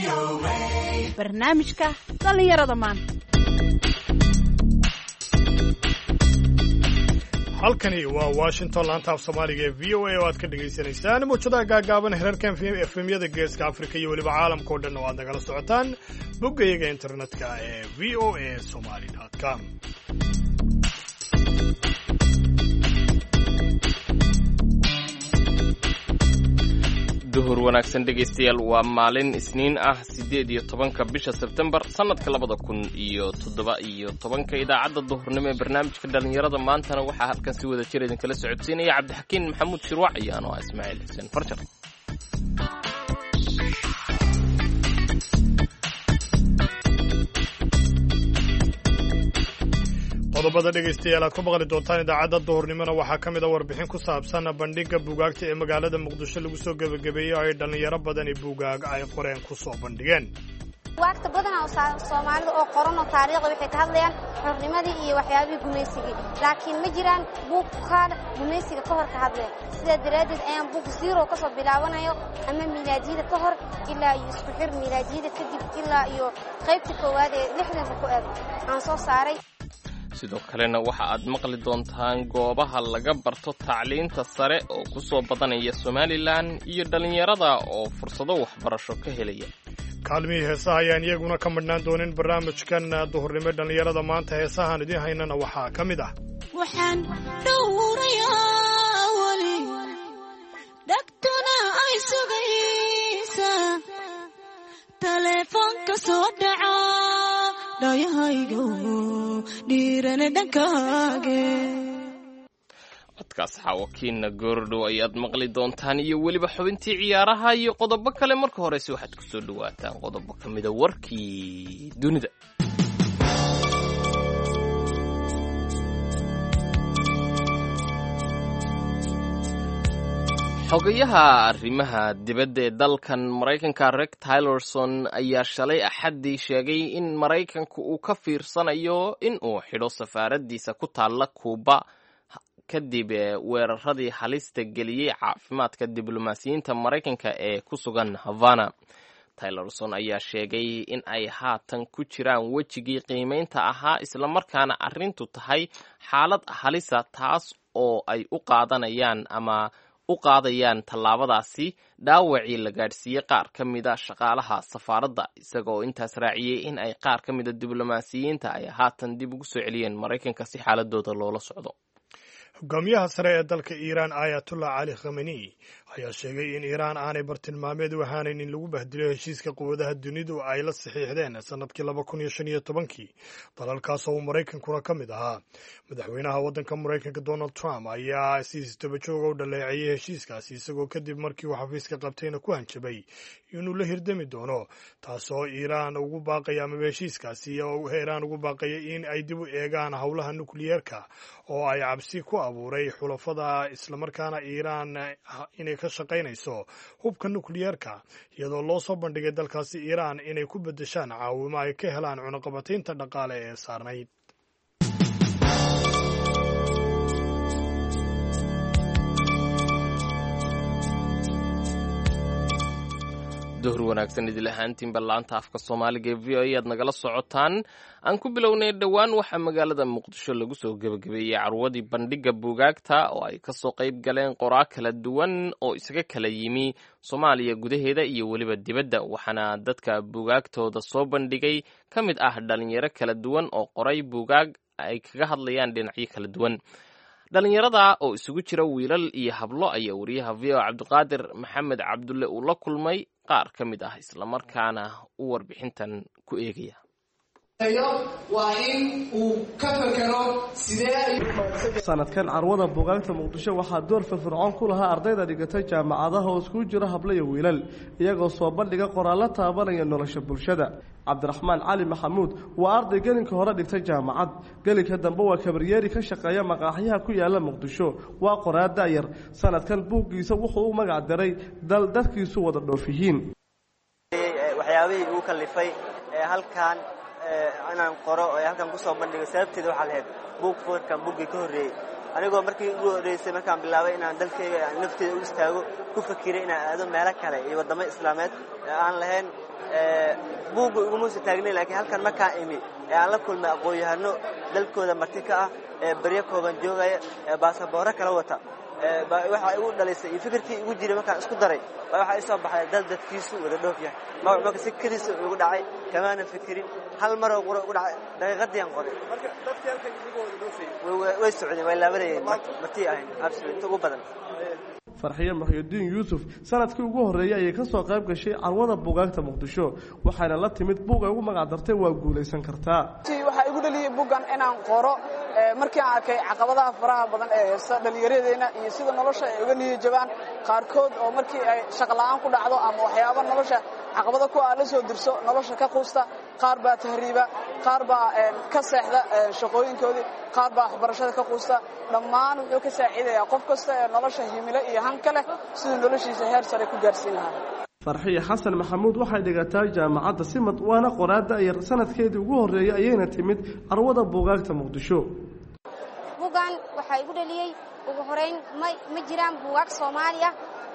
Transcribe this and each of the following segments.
barnaamijka dhalinyarada maanta. halkani waa Washington laanta af Soomaaliga ee VOA oo aad ka dhageysanaysaan muujada gaagaaban herarkan FM-yada Geeska Afrika iyo waliba caalamka oo dhan oo aad nagala socotaan boggayaga internetka ee voasomali.com. duhur wanaagsan dhegaystayaal waa maalin isniin ah 18 bisha Sebtembar sanadka 2017 idaacadda duhurnimo ee barnaamijka dhalinyarada maantana waxaa halkan si wada jir idin kala socodsiinaya Cabdixakiin Maxamuud Shirwac iyo anoo Ismaaciil Xuseen Farjar. qodobada dhegaystayaal aad ku maqli doontaan idaacadda duhurnimona waxaa ka mid a warbixin ku saabsan bandhigga buugaagta ee magaalada Muqdisho lagu soo gabagabeeyey oo ay dhalinyaro badani buugaag ay qoreen ku soo bandhigeen. buugaagta badanaa oo Soomaalida oo qoran oo taariikhda waxay ka hadlayaan xornimadii iyo waxyaabihii gumaysiga, laakiin ma jiraan buug gumaysiga ka hor ka hadlaya. sidaa daraadeed ayaan buug zero ka soo bilaabanayo ama miilaadiyada ka hor ilaa iyo isku xir miilaadiyada kadib ilaa iyo qaybta koowaad ee 60 ku eeg aan soo saaray. sidoo kalena waxa aad maqli doontaan goobaha laga barto tacliinta sare oo ku soo badanaya Somaliland iyo dhalinyarada oo fursado waxbarasho ka helaya. kaalmihii heesaha ayaan iyaguna ka madhnaan doonin barnaamijkan duhurnimo dhalinyarada maanta. heesahaan idiin haynana waxaa ka mid ah waxaan dhowrayaa wali dhagtuna ay sugaysa telefoonka soo dhaca dhayahaygo dhiirane dhankaage. codkaas xawakiinna goordhow ayaad maqli doontaan iyo weliba xubintii ciyaaraha iyo qodobo kale. marka horese waxaad ku soo dhawaataan qodobo ka mida warkii dunida. xogayaha arrimaha dibadda ee dalkan Maraykanka Rex Tillerson ayaa shalay Axaddii sheegay in Maraykanku uu ka fiirsanayo in uu xidho safaaradiisa ku taalla Kuuba kadib weeraradii halista geliyey caafimaadka diblomaasiyiinta Maraykanka ee ku sugan Havana. Tillerson ayaa sheegay in ay haatan ku jiraan wejigii qiimeynta ahaa islamarkaana arrintu tahay xaalad halisa, taas oo ay u qaadayaan tallaabadaasi dhaawacii la gaadhsiiyey qaar ka mida shaqaalaha safaaradda, isagoo intaas raaciyey in ay qaar ka mida diblomaasiyiinta ay haatan dib ugu soo celiyeen Maraykanka si xaaladooda loola socdo. hogaamiyaha sare ee dalka Iiraan Ayatollah Ali Khamenei ayaa sheegay in Iiraan aanay bartilmaameed u ahaanin in lagu bahdilo heshiiska quwadaha dunidu ay la saxiixdeen sanadkii 2015 dalalkaas oo Maraykankuna ka mid ahaa. madaxweynaha waddanka Maraykanka Donald Trump ayaa si isdaba joog u dhaleeceeyay heshiiskaasi, isagoo kadib markii uu xafiiska qabtayna ku hanjabay inuu la hirdami doono, taasoo Iiraan ugu baaqaya ama heshiiskaasi oo Iiraan ugu baaqaya in ay dib u eegaan howlaha nukliyeerka oo ay cabsi ku abuuray xulafada, islamarkaana Iiraan inay ka shaqaynayso hubka nukliyeerka iyadoo loo soo bandhigay dalkaasi Iiraan inay ku beddeshaan caawimo ay ka helaan cunaqabataynta dhaqaale ee saarnayd. duhur wanaagsan idil ahaantiin ballaanta afka Soomaaliga ee VOA aad nagala socotaan. aan ku bilownay dhowaan waxaa magaalada Muqdisho lagu soo gabagabeeyey carwadii bandhigga buugaagta oo ay ka soo qayb galeen qoraa kala duwan oo isaga kala yimi Soomaaliya gudaheeda iyo weliba dibadda, waxaana dadka buugaagtooda soo bandhigay ka mid ah dhalinyaro kala duwan oo qoray buugaag ay kaga hadlayaan dhinacyo kala duwan. dhalinyarada oo isugu jira wiilal iyo hablo ayaa wariyaha VOA Cabdiqaadir Maxamed Cabdulle uu la kulmay qaar ka mid ah islamarkaana u warbixintan ku eegaya. waa in uu ka fakaro sanadkan carwada buugaagta Muqdisho waxaa door firfircoon ku lahaa ardayda dhigatay jaamacadaha oo isku jira hablo iyo wiilal, iyagoo soo bandhiga qoraallo taabanaya nolosha bulshada. Cabdiraxmaan Cali Maxamuud waa arday gelinka hore dhigtay jaamacad, gelinka dambe waa kabaryeeri ka shaqeeya maqaaxiyaha ku yaala Muqdisho. waa qoraa daayar, sanadkan buuggiisa wuxuu u magac daray dal dadkiisu wada dhoofihiin. waxyaabihii uu kalifay halkan inaan qoro oo halkan ku soo bandhigo sababteeda waxa lahayd buuggii ka horreeyay anigoo markii ugu horeysay markaan bilaabay inaan dalkayga nafteeda u istaago ku fakiray inaan aado meelo kale iyo wadamo islaameed aan lahayn buugga igumuusa taagnay laakiin halkan markaan imi ee aan la kulmay aqoon-yahano dalkooda marti ka ah ee baryo kooban joogaya ee baasabooro kala wata waxaa igu dhalaysay iyo fikirkii igu jiray markaan isku daray waxaa ii soo baxday dal dadkiisu wada dhoof yahay magac si kadiisa igu dhacay kamaana fikirin hal maroo qura igu dhacay daqiiqadii aan qoray marka dadkii halkan idigu wada dhoofayay way socdeen way laabanayeen martii ahayn absolute inta ugu badan farxiye Muxyidiin Yuusuf sanadkii ugu horeeyay ayay ka soo qayb gashay carwada buugaagta Muqdisho waxaana la timid buug ay ugu magac dartay waa guuleysan kartaa waxa igu dhaliyay buugan inaan qoro markii aan arkay caqabadaha faraha badan ee dhalinyaradeena iyo sida nolosha ay uga niyajabaan qaarkood oo markii ay shaqo la'aan ku dhacdo ama waxyaabo nolosha caqabada ku la soo dirso nolosha ka quusta qaar baa tahriiba qaar baa ka seexda shaqooyinkoodii qaar baa waxbarashada ka quusta dhammaan wuxuu ka saaciidayaa qof kasta ee nolosha himilo iyo han kale sida noloshiisa heer sare ku gaarsiin lahaa farxiye xasan maxamuud waxay dhigataa jaamacadda simad waana qoraada yar sanadkeedii ugu horeeyay ayayna timid carwada buugaagta Muqdisho buugan waxa igu dhaliyay ugu horeyn ma jiraan buugaag Soomaaliya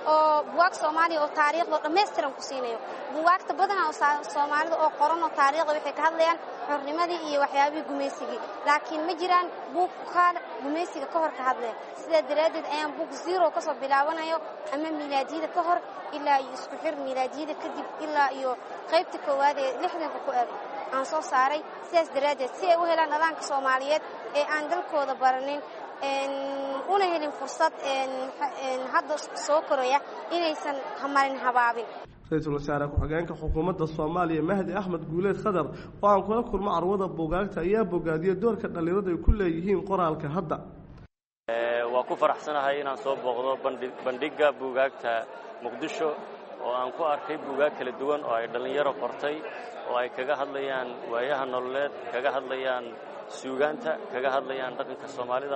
oo taariikhda dhameystiran ku siinayo buugaagta badan oo Soomaalida oo qoran oo taariikhda waxay ka hadlayaan xornimadii iyo waxyaabihii gumaysigii laakiin ma jiraan buug gumaysiga ka hor ka hadlaya sida daraadeed ayaan buug zero ka soo bilaabanayo ama miilaadiyada ka hor ilaa iyo isku xir miilaadiyada kadib ilaa iyo qaybta koowaad ee 60 ku eeg aan soo saaray sidaas daraadeed si ay u helaan dhalaanka Soomaaliyeed ee aan dalkooda baranin una helin fursad hadda soo koraya inaysan hamarin habaabin Ra'iisul Wasaare ku-xigeenka xukuumadda Soomaaliya Mahdi Axmed Guuleed Khadar oo aan kula kulmo carwada buugaagta ayaa bogaadiyay doorka dhalinyarada ay ku leeyihiin qoraalka hadda waa ku faraxsanahay inaan soo booqdo bandhigga buugaagta Muqdisho oo aan ku arkay buugaag kala duwan oo ay dhalinyaro qortay oo ay kaga hadlayaan waayaha nololeed kaga hadlayaan suugaanta kaga hadlayaan dhaqanka Soomaalida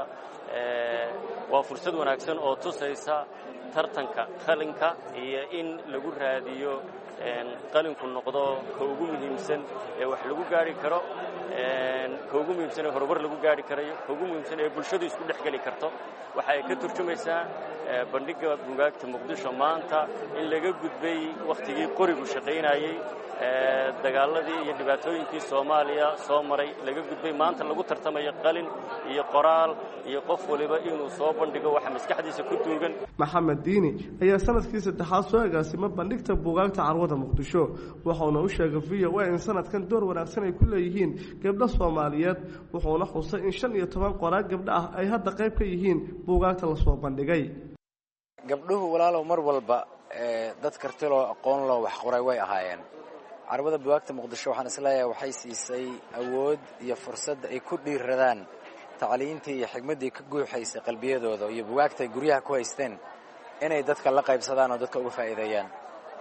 waa fursad wanaagsan oo tusaysa tartanka qalinka iyo in lagu raadiyo qalinku noqdo ka ugu muhiimsan ee wax lagu gaari karo ka ugu muhiimsan ee horumar lagu gaari karayo ka ugu muhiimsan ee bulshadu isku dhexgali karto waxa ay ka turjumaysaa bandhigga buugaagta Muqdisho maanta in laga gudbay waqtigii qorigu shaqeynayay dagaaladii iyo dhibaatooyinkii Soomaaliya soo maray laga gudbay maanta lagu tartamayo qalin iyo qoraal iyo qof waliba inuu soo bandhigo waxa maskaxdiisa ku duugan Maxamed Diini ayaa sanadkii saddexaad soo agaasimay bandhigta buugaagta carwada Muqdisho wuxuuna u sheegay VOA in sanadkan door wanaagsan ay ku leeyihiin gabdhaha Soomaaliyeed wuxuuna xusay in 15 qoraal gabdha ah ay hadda qayb ka yihiin buugaagta la soo bandhigay gabdhuhu walaalow mar walba dad karti loo aqoon loo wax qoray way ahaayeen carwada buugaagta Muqdisho waxaan isleeyahay waxay siisay awood iyo fursad ay ku dhiiradaan tacliintii iyo xigmadii ka guuxaysay qalbiyadooda iyo buugaagta ay guryaha ku haysteen inay dadka la qaybsadaan oo dadka uga faa'iideeyaan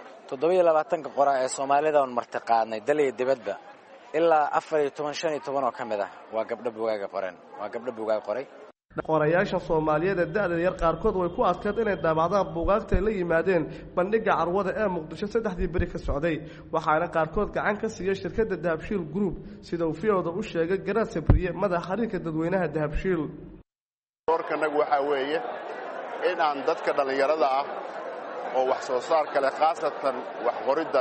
27 qoraa ee Soomaalida oo martaqaadnay dalay dibadba ilaa 14-15 oo kamid ah waa gabdho buugaag qoray qorayaasha Soomaaliyeed ee da'da yar qaarkood way ku adkayd inay daabacdaan buugaagta ay la yimaadeen bandhigga carwada ee Muqdisho 3 bari ka socday waxaana qaarkood gacan ka siiyay shirkadda Dahabshiil Group sida uu fiyoda u sheegay Garaad Sabriye madax xiriirka dadweynaha Dahabshiil doorkanagu waxa weeye in aan dadka dhalinyarada ah oo wax soo saar kale khaasatan wax qoridda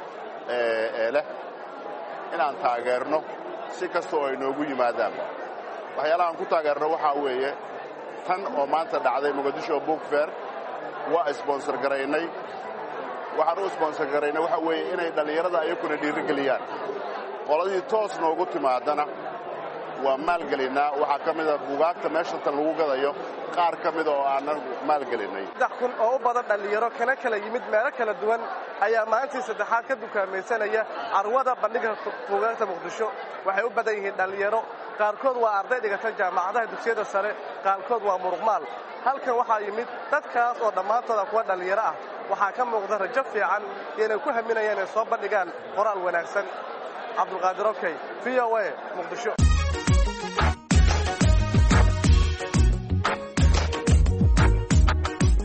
leh inaan taageerno si kasta oo ay noogu yimaadaan waxyaalaha aan ku taageerno waxaa weeye tan oo maanta dhacday Muqdisho Book Fair waa sponsor garaynay waxaan u sponsor garaynay waxa weeye inay dhalinyarada ayaguna dhiirigeliyaan qoladii toos noogu timaadana waa maalgelinaa waxaa ka mid ah buugaagta meesha tan lagu gadayo qaar ka mid oo aanan maalgelinay 3,000 oo u badan dhalinyaro kala yimid meelo kala duwan ayaa maalintii saddexaad ka dukaamaysanaya carwada bandhigga buugaagta Muqdisho waxay u badan yihiin dhalinyaro qaarkood waa arday dhigata jaamacadaha dugsiyada sare qaarkood waa muruqmaal halkan waxaa yimid dadkaas oo dhammaantooda kuwa dhalinyaro ah waxaa ka muuqda rajo fiican inay ku haminayaan inay soo bandhigaan qoraal wanaagsan Cabdulqaadir Okay VOA Muqdisho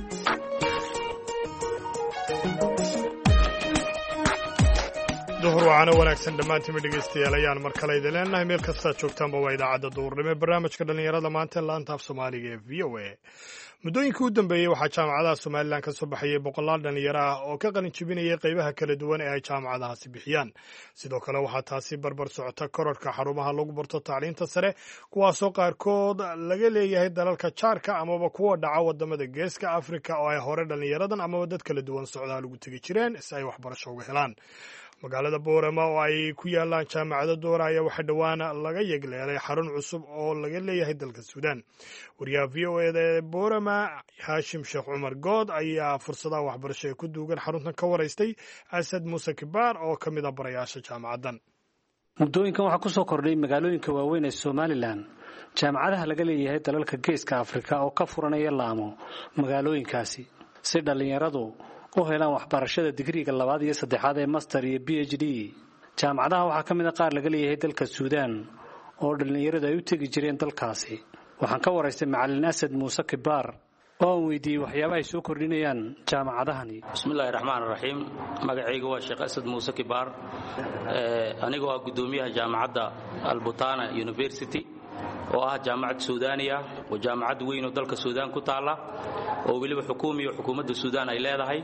duhur waana wanaagsan dhammaantiinba dhegaystayaal ayaan mar kale idin leenahay meel kastaad joogtaanba waa idaacadda duurnimo ee barnaamijka dhallinyarada maanta laanta af soomaaliga ee v o a muddooyinkii u dambeeyey waxaa jaamacadaha somalilan ka soo baxayay boqolaal dhallinyaro ah oo ka qalin jebinayay qaybaha kala duwan ee ay jaamacadahaasi bixiyaan sidoo kale waxaa taasi barbar socota kororhka xarumaha lagu barto tacliinta sare kuwaasoo qaarkood laga leeyahay dalalka jaarka amaba kuwa dhaca wadamada geeska afrika oo ay hore dhallinyaradan amaba dad kala duwan socdaal ugu tegi jireen si ay waxbarasho uga helaan magaalada boorama oo ay ku yaalaan jaamacado doora ayaa waxaa dhowaan laga yegleelay xarun cusub oo laga leeyahay dalka suudaan wariyaha v o eda ee boorama haashim sheekh cumar good ayaa fursadaha waxbarasho ee ku duugan xaruntan ka waraystay asad muuse kibaar oo ka mid a barayaasha jaamacaddan muddooyinkan waxaa ku soo kordhay magaalooyinka waaweyn ee somalilan jaamacadaha laga leeyahay dalalka geeska afrika oo ka furanaya laamo magaalooyinkaasi si dhallinyaradu u helaan waxbarashada digriga 2 iyo 3 ee master iyo PhD jaamacadaha waxaa ka mid ah qaar laga leeyahay dalka Suudaan oo dhalinyaradu ay u tagi jireen dalkaasi waxaan ka waraystay macallin Asad Muuse Kibaar oo weydiiyay waxyaabaha ay soo kordhinayaan jaamacadahani bismillaahir rahmaanir rahiim magacaygu waa Sheekh Asad Muuse Kibaar anigoo ah gudoomiyaha jaamacadda Al-Butana University oo ah jaamacad Suudaaniya oo jaamacad weyn oo dalka Suudaan ku taala oo waliba xukuumadda Suudaan ay leedahay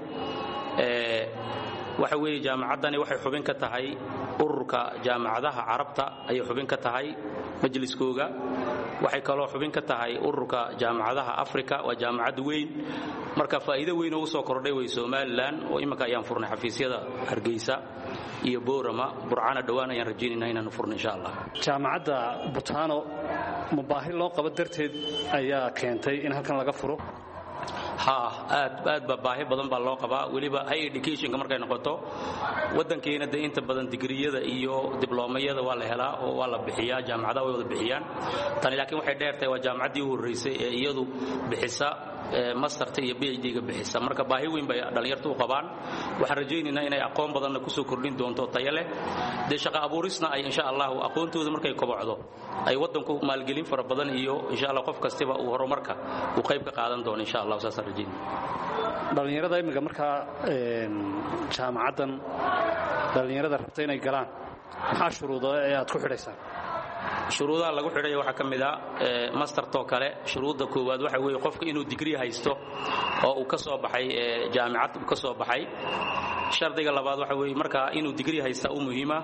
waxa weeye jaamacaddani waxay xubin ka tahay ururka jaamacadaha Carabta ay xubin ka tahay majliskooga waxay kaloo xubin ka tahay ururka jaamacadaha Afrika waa jaamacad weyn marka faa'iido weyn oo soo kordhay way Somaliland oo imika ayaan furnay xafiisyada Hargeysa iyo Boorama Burcana dhawaan ayaan rajaynaynaa inaan furno insha Allah jaamacadda Butano mubaahi loo qabo darteed ayaa keentay in halkan laga furo aad baahi badan baa loo qabaa waliba higher educationka markay noqoto wadankeena inta badan digriyada iyo dibloomiyada waa la helaa oo waa la bixiyaa jaamacadaha way wada bixiyaan tani laakiin waxay dheertahay waa jaamacaddii u horeysay ee iyadu bixisa masterta iyo PhD-ga bixisa marka baahi weyn bay dhalinyartu u qabaan waxaan rajaynaynaa inay aqoon badan ku soo kordhin doonto tayo leh shaqo abuurisna ay insha Allah aqoontooda markay kobocdo ay wadanku maalgelin fara badan iyo insha Allah qof kastaba uu horumarka u qayb ka qaadan doono insha Allah saas rajaynaynaa dhalinyarada imiga marka jaamacaddan dhalinyarada rabta inay galaan maxaa shuruudo ee aad ku xidhaysaan shuruudaha lagu xidhay waxa kamid ah master to kale shuruudda koowaad waxa weeye qofka inuu degree haysto oo uu ka soo baxay jaamacad uu ka soo baxay shardiga labaad waxa weeye marka inuu degree haysta u muhiima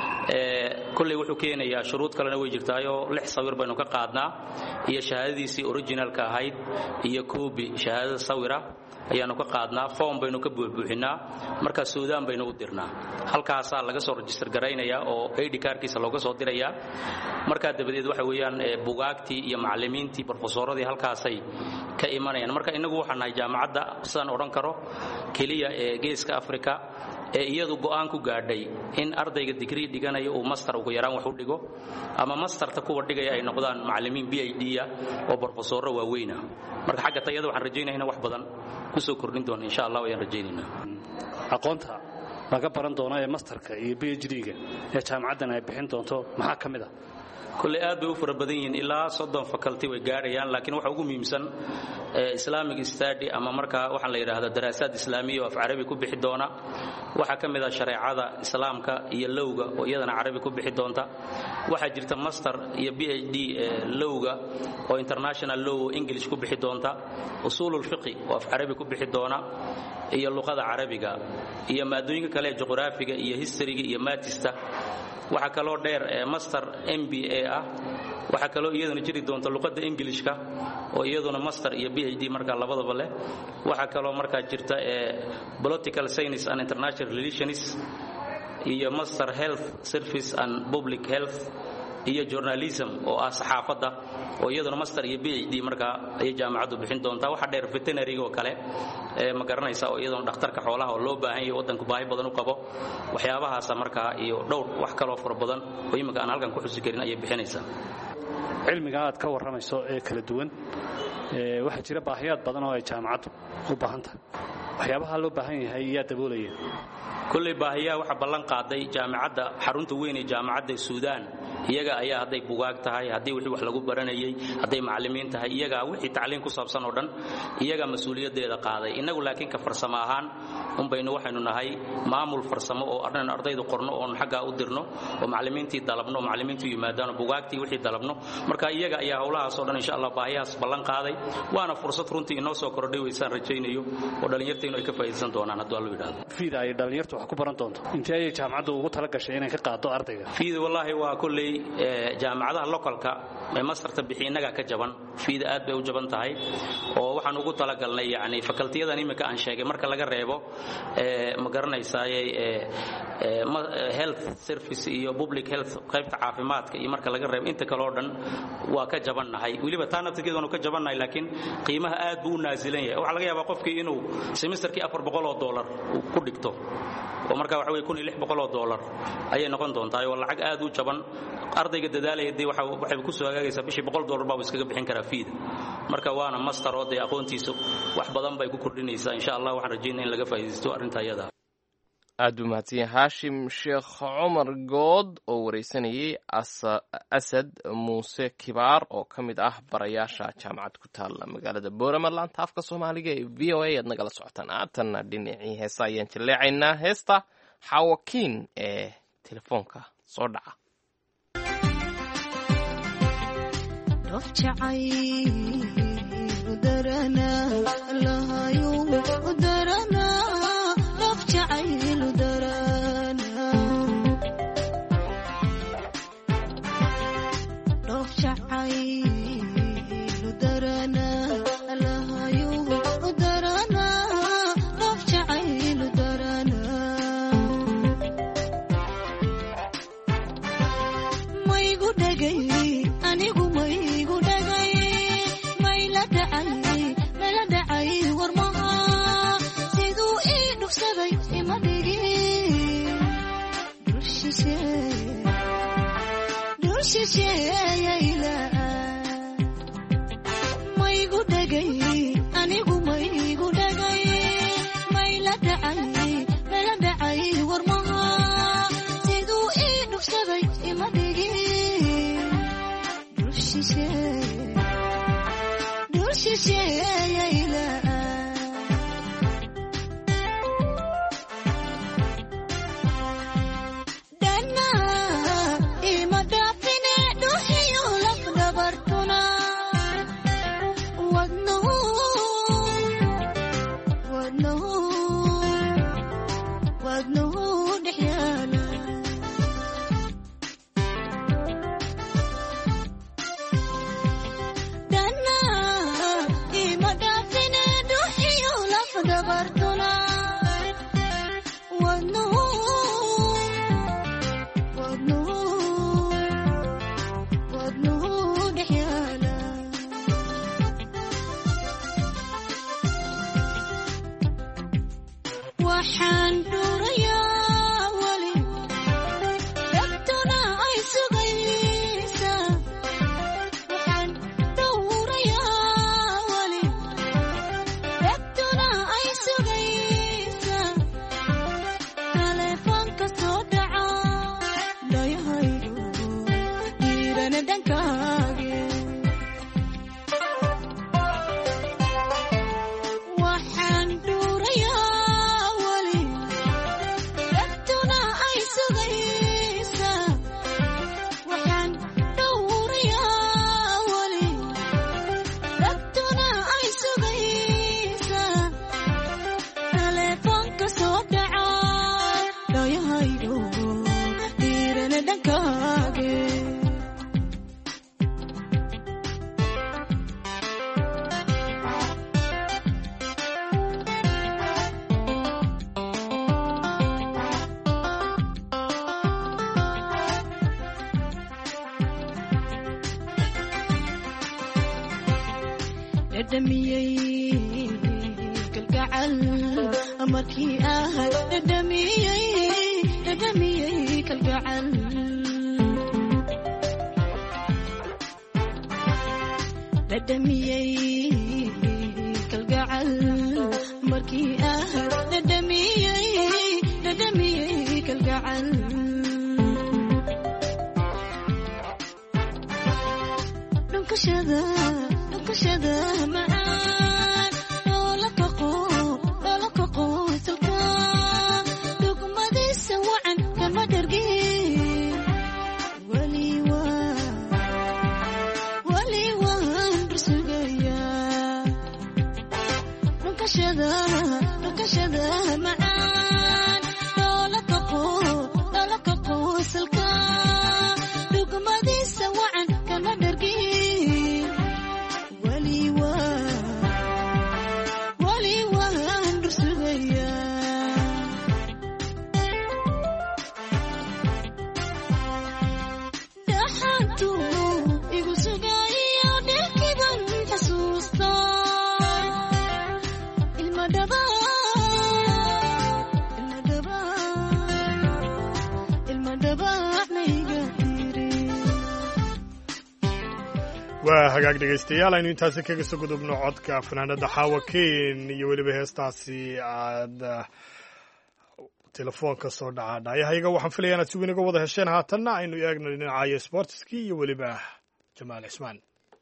kulli wuxuu keenayaa shuruud kalena way jirtaayo 6 sawir baynu ka qaadnaa iyo shahaadadiisii originalka ahayd iyo copy shahaadada sawira ayaanu ka qaadnaa form baynu ka buuxinaa marka Suudaan baynu u dirnaa halkaas laga soo register gareynaya oo ID cardkiisa looga soo diraya marka dabadeed waxa weeyaan buugaagtii iyo macallimiintii professoradii halkaasay ka imanayaan marka inagu waxaan nahay jaamacadda sidaan oran karo kaliya ee geeska Afrika ee iyadu go'aan ku gaadhay in ardayga degree dhiganayo uu master ugu yaraan wax u dhigo ama masterta kuwa dhigaya ay noqdaan macallimiin PhD oo professoro waaweyn marka xagga tayada waxaan rajaynaynaa wax badan ku soo kordhin doona insha Allah ayaan rajaynaynaa aqoonta laga baran doono ee masterka iyo PhD-ga ee jaamacaddan ay bixin doonto maxaa kamid ah kulli aad bay u fara badan yihiin ilaa 30 faculty way gaarayaan laakiin waxa ugu muhiimsan Islamic study ama marka waxaan la yiraahdaa daraasaad islaamiyo af Carabi ku bixi doona waxa kamid ah shareecada islaamka iyo lawga oo iyadana Carabi ku bixi doonta waxa jirta master iyo PhD lawga oo international law English ku bixi doonta usulul fiqh oo af Carabi ku bixi doona iyo luqada Carabiga iyo maadooyinka kale juqraafiga iyo historyga iyo mathista waxa kaloo dheer master MBA ah waxa kaloo iyaduna jiri doonta luqada Englishka oo iyaduna master iyo PhD marka labadaba leh waxa kaloo marka jirta political science and international relations iyo master health service and public health iyo journalism oo ah saxaafadda oo iyaduna master iyo PhD marka ay jaamacaddu bixin doonta waxa dheer veterinary oo kale ma garanaysa oo iyaduna dhakhtarka xoolaha oo loo baahan yahay wadanku baahi badan u qabo waxyaabahaas marka iyo dhowr wax kale oo fara badan oo imika aan halkan ku xusi karin ay bixinaysaa cilmiga aad ka waramayso ee kala duwan waxa jira baahiyaad badan oo ay jaamacaddu u baahan tahay waxyaabaha loo baahan yahay ayaa daboolaya kulli baahiyaha waxa ballan qaaday jaamacadda xarunta weyn ee jaamacadda Suudaan iyaga ayaa hadday bugaag tahay haddii wixii wax lagu baranayay hadday macallimiin tahay iyaga wixii tacliin ku saabsan oo dhan iyaga mas'uuliyaddeeda qaaday inagu laakiin ka farsamo ahaan unbaynu waxaynu nahay maamul farsamo oo arrin ardaydu qorno oo xagga u dirno oo macallimiintii dalabno macallimiintu yimaadaan bugaagtii wixii dalabno marka iyaga ayaa hawlahaas oo dhan insha Allah baahiyaas ballan qaaday waana fursad runtii inoo soo kordhay weysaan rajaynayo oo dhalinyarteenu ay ka faa'iideysan doonaan haddii Allah yiraahdo fiida ay dhalinyartu wax ku baran doonto intee ay jaamacaddu ugu tala gashay inay ka qaado ardayga fiida wallahi waa kulley jaamacadaha localka ee masterta bixinaga ka jaban fiida aad bay u jaban tahay oo waxaan ugu tala galnay yani faculty-yadan imika aan sheegay marka laga reebo ma garanaysaa health service iyo public health qaybta caafimaadka iyo marka laga reebo inta kale oo dhan waa ka jabannahay waliba taanaftigeedanu ka jabannahay laakiin qiimaha aad buu u naazilan yahay waxa laga yaabaa qofkii inuu semesterkii $400 ku dhigto oo marka waxa weey $1600 ayay noqon doontaa oo lacag aad u jaban ardayga dadaalaya waxay ku soo hagaagaysaa bishii $100 baa iskaga bixin karaa fiida marka waana master oo day aqoontiisa wax badan bay ku kordhinaysaa insha Allah waxaan rajaynayaa in laga faa'iideysto arrinta iyada aad u mahadsan Haashim Sheekh Cumar Good oo wareysanayay Asad Muuse Kibaar oo kamid ah barayaasha jaamacad ku taal magaalada Booramaland afka Soomaaliga ee VOA aad nagala socotaan aadna dhinacii heesa ayaan jilleecaynaa heesta Xawakiin ee telefoonka soo dhaca rafjacay udarana lahayu udarana rafjacay udarana rafjacay udarana lahayu udarana rafjacay udarana maygu dhagay anigu maygu dhagay mayla dhacay warmaha siduu ii dhugsaday ima dhigin dulshisheeyayla maygu dhagay anigu maygu dhagay mayla dhacay warmaha siduu ii dhugsaday ima dhigin dulshisheeyayla dana ima dhaafine dhuxiyo lafdabartuna wadnuhu dhexyaala waxaan dhuurayaa wali dhabtuna ay sugaysa waxaan dhuurayaa wali dhabtuna ay sugaysa telefoonka soo dhaca dhayahaygu dhiirana dhankaage waxaan dhuurayaa dhadhamiyey kalgacal markii ahay dhadhamiyey kalgacal dhadhamiyey kalgacal markii ahay dhadhamiyey kalgacal dhunkashada macaan loola kaqo isalka dhugmadiisa wacan kama dhargin wali waan rusugayaa dhunkashada macaan loola kaqo isalka dhugmadiisa wacan kama dhargin wali waan rusugayaa dhaxantu igu sugayo dheelkiban xasuusta waa hagaag dhegaystayaal aynu intaasi kaga soo gudubno codka fanaanada xaawa ken iyo weliba heestaasi aad telefoonka soo dhaca dhaayahayaga waxaan filaya inaad si weyn uga wada hesheen haatanna aynu eegno dhinacaayo sportiskii iyo weliba jamaal cismaan.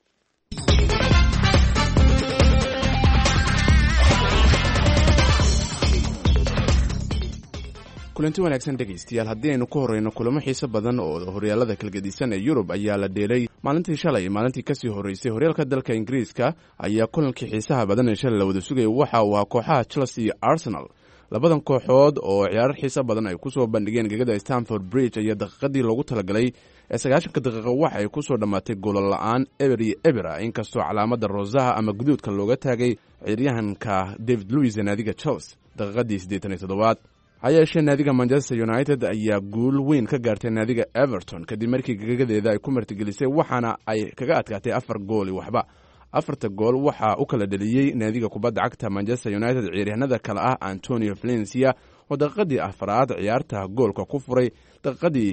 kulanti wanaagsan dhegaystayaal haddii aynu ku horreyno kulamo xiiso badan oo horyaalada kalgedisan ee yurub ayaa la dheelay maalintii shalay iyo maalintii kasii horreysay horyaalka dalka ingiriiska ayaa kulankii xiisaha badan ee shalay la wada sugaya waxa uu ahaa kooxaha chelsea iyo arsenal. labadan kooxood oo ciyaarar xiiso badan ay kusoo bandhigeen gegada stamford bridge ayaa daqiiqadii loogu talagalay ee 90 daqiiqo waxa ay kusoo dhammaatay goolal la'aan eber iyo ebera inkastoo calaamada rosaha ama guduudka looga taagay ciyaaryahanka david luis ee naadiga chelsea daqiiqadii 87. ha yeeshee naadiga manchester united ayaa guul weyn ka gaartay naadiga everton kadib markii gegadeeda ay ku martigelisay waxaana ay kaga adkaatay 4 gool waxba. 4 gool waxaa u kala dheliyey naadiga kubadda cagta manchester united ciyaaryahanada kale ah antonio valencia oo daqiiqadii afraad ciyaarta goolka ku furay. daqiiqadii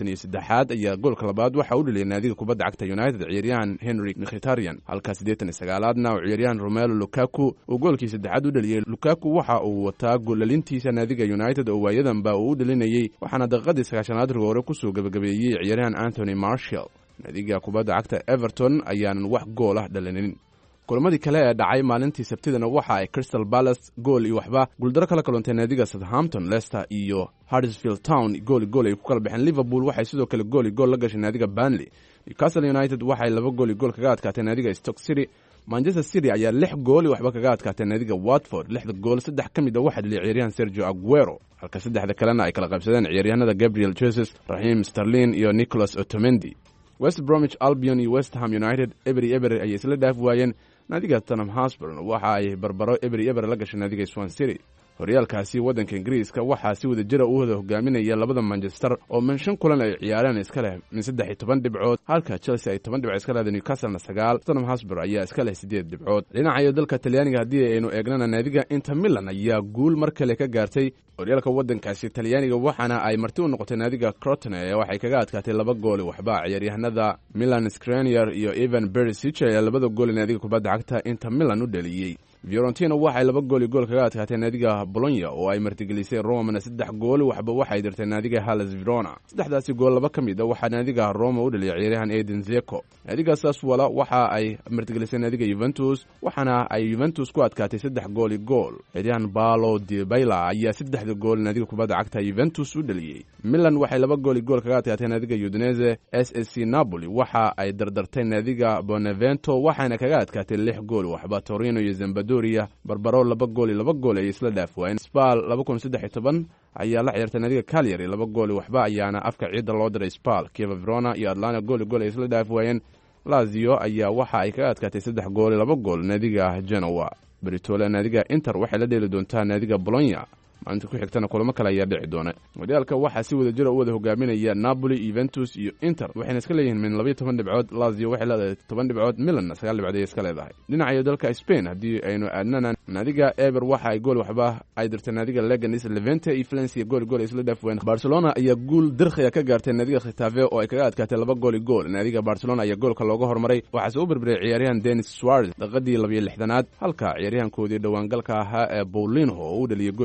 83 ayaa goolka labaad waxa u dheliyay naadiga kubadda cagta united ciyaaryahan henry mkhitaryan, halka 89aadna uu ciyaaryahan romelu lukaku uu goolkii saddexaad u dheliyey. lukaku waxa uu wataa goolalintiisa naadiga united oo waayadanba uu u dhelinayey, waxaana daqiiqadii 90aad rigoore kusoo gabagabeeyey ciyaaryahan anthony marshall. naadiga kubadda cagta everton ayaanan wax gool ah dhalinin. kulamadii kale ee dhacay maalintii sabtidana waxa ay crystal palace gool iyo waxba guuldaro kala kaloontay naadiga southampton, leicester iyo huddersfield town gool ay ku kala baxeen. liverpool waxay sidoo kale gool la gashay naadiga burnley. newcastle united waxay 2 gool kaga adkaatay naadiga stoke city. manchester city ayaa 6 gool waxba kaga adkaatay naadiga watford. 6 gool 3 ka mid ah waxaa dhaliyay ciyaaryahan sergio aguero, halka 3 kalena ay kala qaybsadeen ciyaaryahanada gabriel jesus, raheem sterling iyo nicholas otamendi. west bromwich albion iyo west ham united eber ayay isla dhaaf waayeen. naadiga tottenham hotspur waxa ay barbaro eber la gashay naadiga swansea city. horyaalkaasi waddanka ingiriiska waxaa si wada jira u wada hogaaminaya labada manchester oo min 5 kulan ay ciyaareen iska leh min 13 dhibcood, halka chelsea ay 10 dhibcood iska leedahay, newcastle 9, tottenham hotspur ayaa iska leh 8 dhibcood. dhinaca dalka talyaaniga haddii aynu eegnana naadiga inter milan ayaa guul mar kale ka gaartay horyaalka waddankaasi talyaaniga, waxaana ay marti u noqotay naadiga crotone ee waxay kaga adkaatay 2 gool waxba. ciyaaryahanada Milan Skriniar iyo Ivan Perisic ayaa 2 gool naadiga kubadda cagta inter milan u dhaliyey. Fiorentina waxay 2 gool kaga adkaatay naadiga Bologna oo ay martigelisay Roma 3 gool waxba waxay dirtay naadiga Hellas Verona. 3daasi gool 2 ka mid ah waxaa naadiga Roma u dhaliyay ciyaaryahan Edin Dzeko. naadiga Sassuolo waxa ay martigelisay naadiga Juventus, waxaana ay Juventus ku adkaatay 3 gool. ciyaaryahan Paulo Dybala ayaa 3 gool naadiga kubadda cagta Juventus u dhaliyay. Milan waxay 2 gool kaga adkaatay naadiga Udinese. SSC Napoli waxa ay dardartay naadiga Benevento waxaana kaga adkaatay 6 gool waxba. Torino iyo Sampdoria barbaro 2 gool ay isla dhaaf waayeen. Spal 2013 ayaa la ciyaartay naadiga Cagliari 2 gool waxba ayaana afka ciida loo diray Spal. Chievo Verona iyo Atlanta gool ay isla dhaaf waayeen. Lazio ayaa waxa ay kaga adkaatay 3 gool 2 gool naadiga Genoa. Beritola naadiga Inter waxay la dheeli doontaa naadiga Bologna. maalinta ku xigtana kulamo kale ayaa dhici doona. horyaalka waxaa si wada jira u wada hogaaminaya Napoli, Juventus iyo Inter waxayna iska leeyihiin min 12 dhibcood. Lazio waxay leedahay 10 dhibcood, Milan 9 dhibcood ay iska leedahay. dhinaca dalka Spain haddii aynu aadnana naadiga Eibar waxa ay gool waxba ay dirtay naadiga Leganes. Levante iyo Valencia gool ay isla dhaafween. Barcelona ayaa guul dirqiya ka gaartay naadiga Getafe oo ay kaga adkaatay 2 gool. naadiga Barcelona ayaa goolka looga hormaray waxaa soo berberay ciyaaryahan Denis Suarez daqiiqadii 62aad, halka ciyaaryahankoodii dhawaangalka ahaa ee Paulinho oo u dhaliyay goolkii guusha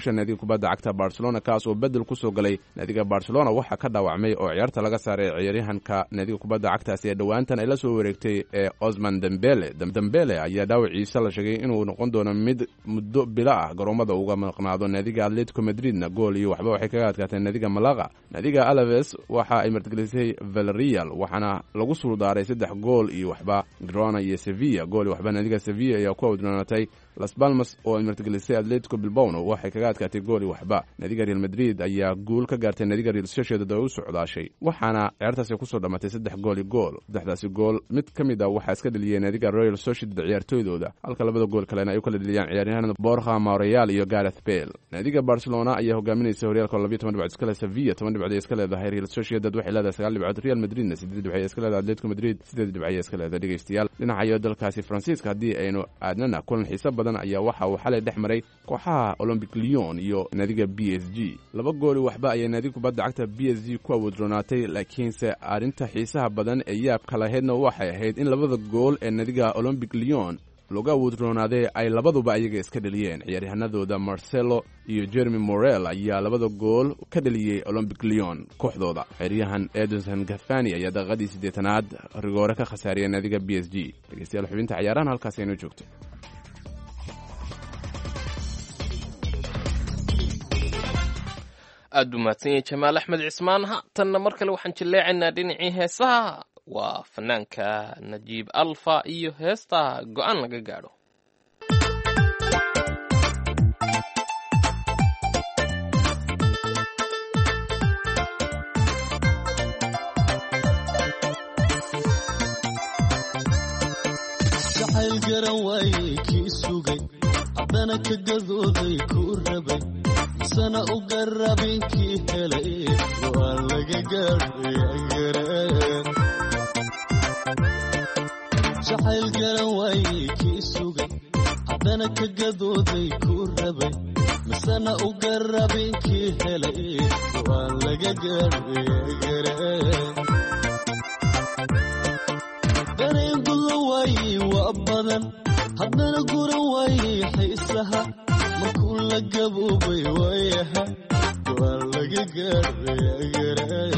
goosha naadiga kubadda cagta Barcelona kaas oo bedel ku soo galay naadiga Barcelona waxa ka dhaawacmay oo ciyaarta laga saaray ciyaaryahanka naadiga kubadda cagtaasi ee dhawaantan ay la soo wareegtay ee Ousmane Dembele ayaa dhaawaciisa la sheegay inuu noqon doono mid muddo bila ah garoomada uga maqnaado naadiga Atletico Madridna gool iyo waxba waxay kaga adkaatay naadiga Malaga. naadiga Alaves waxa ay martigelisay Villarreal waxaana lagu soo daaray 3 gool iyo waxba. Girona iyo Sevilla gool iyo waxba naadiga Sevilla ayaa ku awdnaatay Las Palmas oo ay martigelisay Atletico Bilbao waxay kaga adkaatay gool iyo waxba. naadiga Real Madrid ayaa gool ka gaartay naadiga Real Sociedad oo u socdaashay waxaana ciyaartaasi ku soo dhamatay 3 gool iyo gool. saddexdaasi gool mid kamid ah waxa iska dhaliyay naadiga Real Sociedad ciyaartooydooda halka labada gool kalena ay u kala dhaliyaan ciyaaryahanada Borja Mayoral iyo Gareth Bale. naadiga Barcelona ayaa hogaaminaysa horyaalka 12 dhibcood iska leh, Sevilla 10 dhibcood iska leedahay, Real Sociedad waxay leedahay 9 dhibcood, Real Madridna 8 dhibcood iska leedahay, Atletico Madrid 8 dhibcood iska leedahay. dhageystayaal dhinaca dalkaasi Faransiiska haddii aynu aadnana kulan xiiso badan ayaa waxa uu xalay dhex maray kooxaha Olympique Lyon iyo naadiga PSG. 2 gool waxba ayay naadiga kubadda cagta PSG ku awoodronaatay, laakiinse arinta xiisaha badan ee yaabka lahaydna waxay ahayd in labada gool ee naadiga Olympique Lyon looga awoodronaaday ay labaduba ayaga iska dhaliyeen. ciyaaryahanadooda Marcelo iyo Jeremy Morel ayaa labada gool ka dhaliyay Olympique Lyon kooxdooda. ciyaaryahan Edinson Cavani ayaa daqiiqadii 8aad rigoore ka khasaariyay naadiga PSG. dhageystayaal xubinta ciyaarahan halkaas aynu joogto. aad u mahadsan Jamaal Axmed Cismaan. haatanna mar kale waxaan jilleecaynaa dhinacii heesaha. waa fanaanka Najiib Alfa iyo heesta go'aan laga gaadho. jacayl garan waayey kii sugay haddana ka gadooday kuu rabay sana u garabin kii helay go'aan laga gaadhay jacayl garan waayey kii sugay haddana ka gadooday kuu rabay misana u garabin kii helay go'aan laga gaadhay dareen guda waayey waa badan haddana guran waayey xiisaha markuu la gaboobay waayaha go'aan laga gaadhay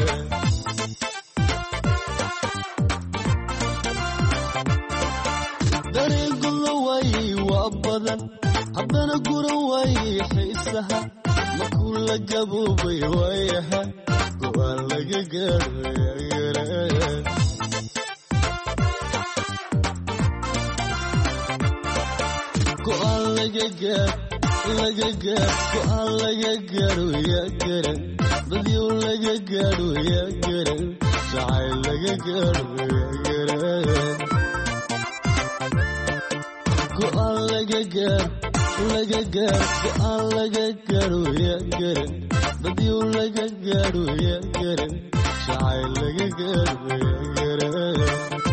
dareen guda waayey waa badan haddana guran waayey xiisaha markuu la gaboobay waayaha go'aan laga gaadhay go'aan laga gaadho yaa garan dadyow laga gaadho yaa garan jacayl laga gaadho yaa garan go'aan laga gaadho go'aan laga gaadho yaa garan dadyow laga gaadho yaa garan jacayl laga gaadho yaa garan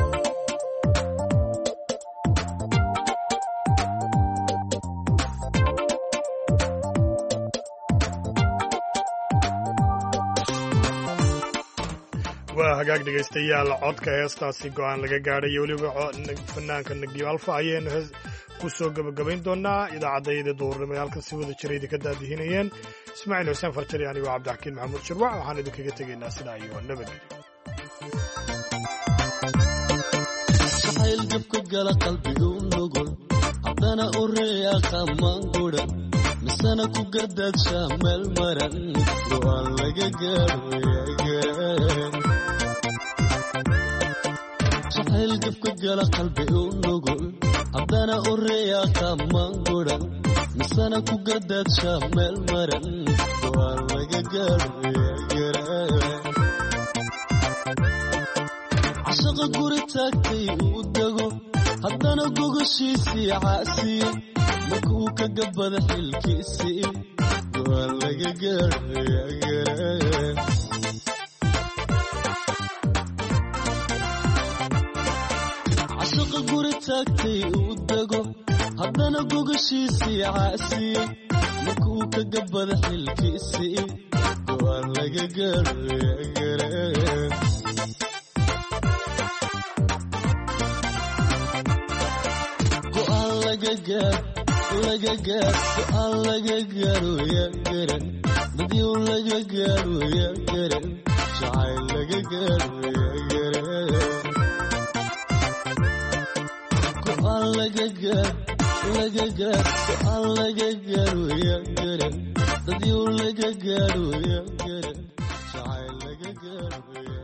waa hagaag dhegaystayaal codka heestaasi go'aan laga gaadhay iyo weliba fanaanka Najiib Alfa ayaynu ku soo gabagabayn doonaa idaacadayda duurnimo ee halkan si wada jira idinka daadihinayeen Ismaaciil Xuseen Farjari anigoo Cabdixakiin Maxamuud Shirwac waxaan idinkaga tegaynaa sidaa iyo nabadgelyo. jacayl jabka gala qalbigu nugul haddana u reeya qamaan gudan misana ku gardaadsha meel maran go'aan laga gaadho yaa garan jacayl jabka gala qalbigu nugul haddana u reeya qamaan gudan misana ku gardaadsha meel maran go'aan laga gaadho yaa garan cashaqa guri taagtay uu dego haddana gogoshiisii caasiye markuu ka gabada xilkiisii go'aan laga gaadho yaa garan cashaqa guri taagtay uu dego haddana gogoshiisii caasiye markuu ka gabada xilkiisii go'aan laga gaadho yaa garan laga gaar go'aan laga gaaro yaa garan dadyow laga gaaro yaa garan jacayl laga gaaro yaa garan go'aan laga gaar go'aan laga gaaro yaa garan dadyow laga gaaro yaa garan jacayl laga gaaro